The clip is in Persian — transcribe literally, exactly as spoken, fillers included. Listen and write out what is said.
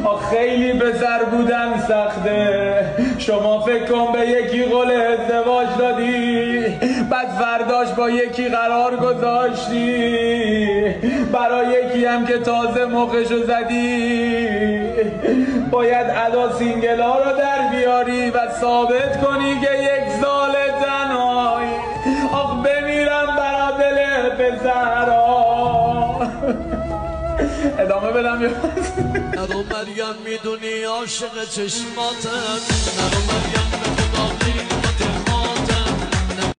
خیلی پسر بودن سخته. شما فکر کن به یکی قول ازدواج دادی، بعد فرداش با یکی قرار گذاشتی، برای یکی هم که تازه مخشو زدی باید ادا سینگلا رو در بیاری و ثابت کنی که یک سال تنهایی. آخ بمیرم برا دل پسرها. ادامه بدم یا نرو مریم میدونی عاشق چشماتم، نرو مریم به خدا